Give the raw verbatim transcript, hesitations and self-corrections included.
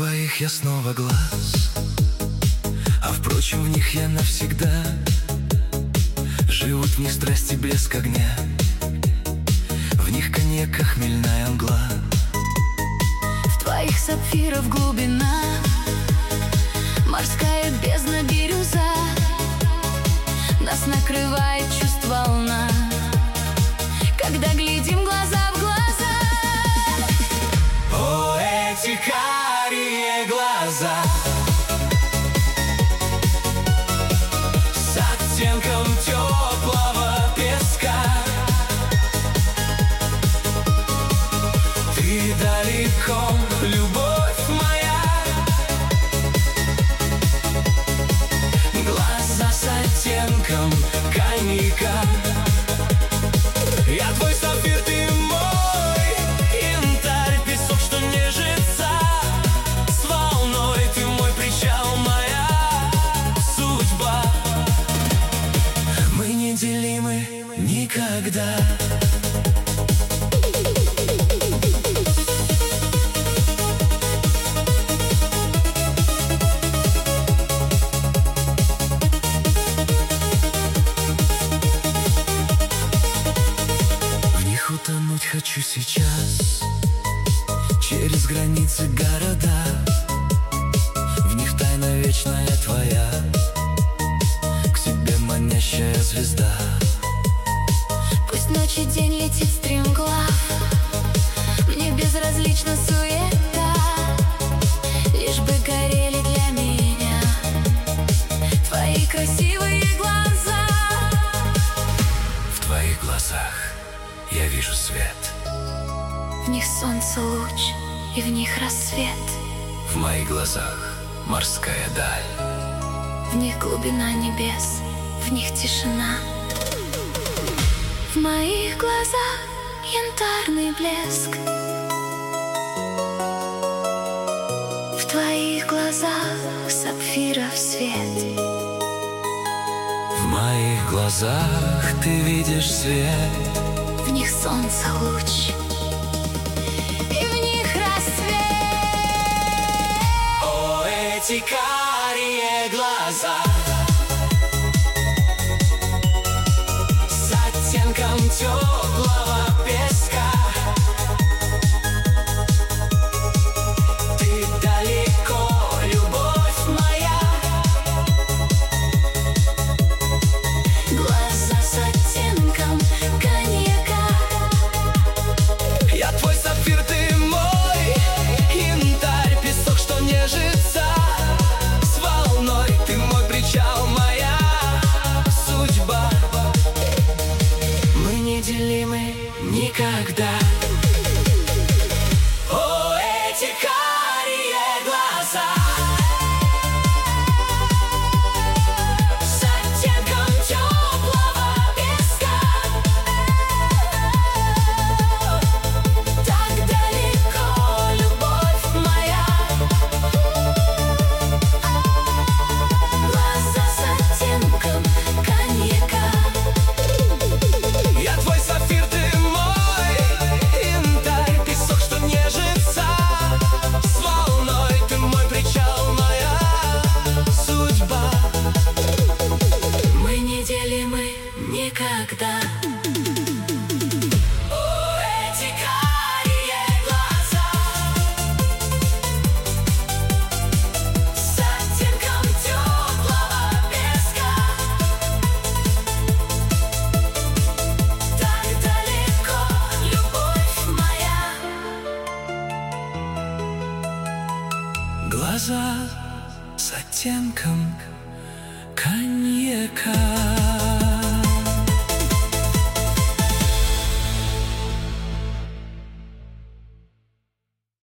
твоих я снова глаз, а впрочем в них я навсегда. Живут в них страсти, блеск огня, в них коньяка хмельная мгла. В твоих сапфиров глубина, морская бездна, бирюза. Нас накрывает чувство волна, когда глядим глаза в глаза. О, эти карие глаза с оттенком теплого песка. Ты далеко, любовь моя. Глаза с оттенком коньяка. Я твой сапфир, ты мой янтарь, песок, что нежится с волной. Ты мой причал, моя судьба. Мы неделимы никогда. Утонуть хочу сейчас, через границы города. В них тайна вечная твоя, к себе манящая звезда. Пусть ночь и день летит стремглав, мне безразлична суета, лишь бы горели для меня твои красивые глаза. В твоих глазах я вижу свет, в них солнце луч, и в них рассвет. в моих глазах морская даль, в них глубина небес, в них тишина. В моих глазах янтарный блеск, в твоих глазах сапфиров свет. в моих глазах ты видишь свет, в них солнце луч, и в них рассвет. О, эти карие глаза с оттенком теплого песка. Ты далеко, любовь моя. Глаза с оттенком коньяка. Я твой сапфир, ты мой янтарь, песок, что нежится с волной. Ты мой причал, моя судьба. Мы неделимы никогда. О, эти карие глаза с оттенком теплого песка. Так далеко, любовь моя. Глаза с оттенком коньяка. Я твой сапфир, ты мой янтарь, песок, что нежится с волной. Ты мой причал, моя судьба. Мы неделимы никогда. О, эти карие глаза с оттенком теплого песка. Так далеко, любовь моя. Глаза с оттенком коньяка.